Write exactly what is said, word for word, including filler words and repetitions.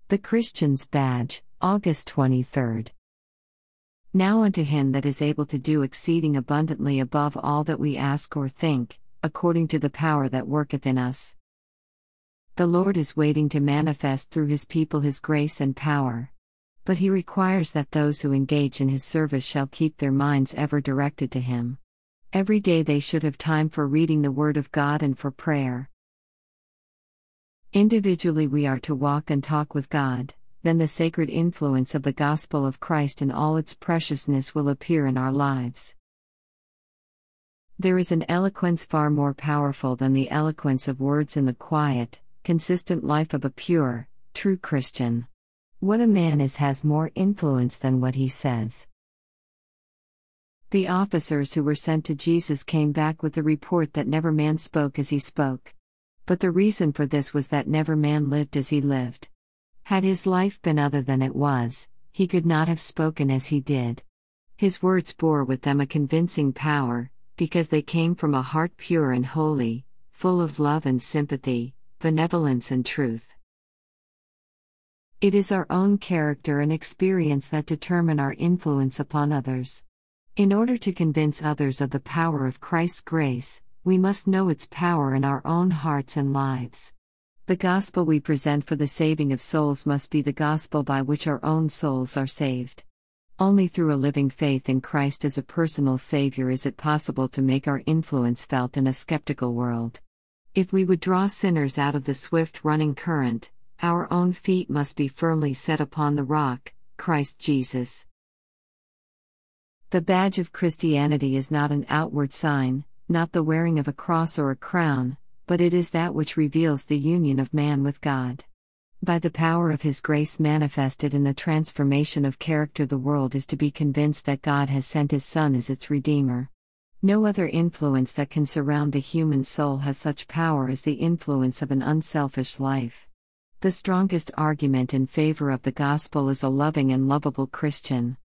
The Christian's Badge, August twenty-third. Now unto him that is able to do exceeding abundantly above all that we ask or think, according to the power that worketh in us. The Lord is waiting to manifest through his people his grace and power. But he requires that those who engage in his service shall keep their minds ever directed to him. Every day they should have time for reading the Word of God and for prayer. Individually we are to walk and talk with God, then the sacred influence of the gospel of Christ in all its preciousness will appear in our lives. There is an eloquence far more powerful than the eloquence of words in the quiet, consistent life of a pure, true Christian. What a man is has more influence than what he says. The officers who were sent to Jesus came back with the report that never man spoke as he spoke. But the reason for this was that never man lived as he lived. Had his life been other than it was, he could not have spoken as he did. His words bore with them a convincing power, because they came from a heart pure and holy, full of love and sympathy, benevolence and truth. It is our own character and experience that determine our influence upon others. In order to convince others of the power of Christ's grace, we must know its power in our own hearts and lives. The gospel we present for the saving of souls must be the gospel by which our own souls are saved. Only through a living faith in Christ as a personal Savior is it possible to make our influence felt in a skeptical world. If we would draw sinners out of the swift running current, our own feet must be firmly set upon the rock, Christ Jesus. The badge of Christianity is not an outward sign, not the wearing of a cross or a crown, but it is that which reveals the union of man with God. By the power of His grace manifested in the transformation of character, the world is to be convinced that God has sent His Son as its Redeemer. No other influence that can surround the human soul has such power as the influence of an unselfish life. The strongest argument in favor of the gospel is a loving and lovable Christian.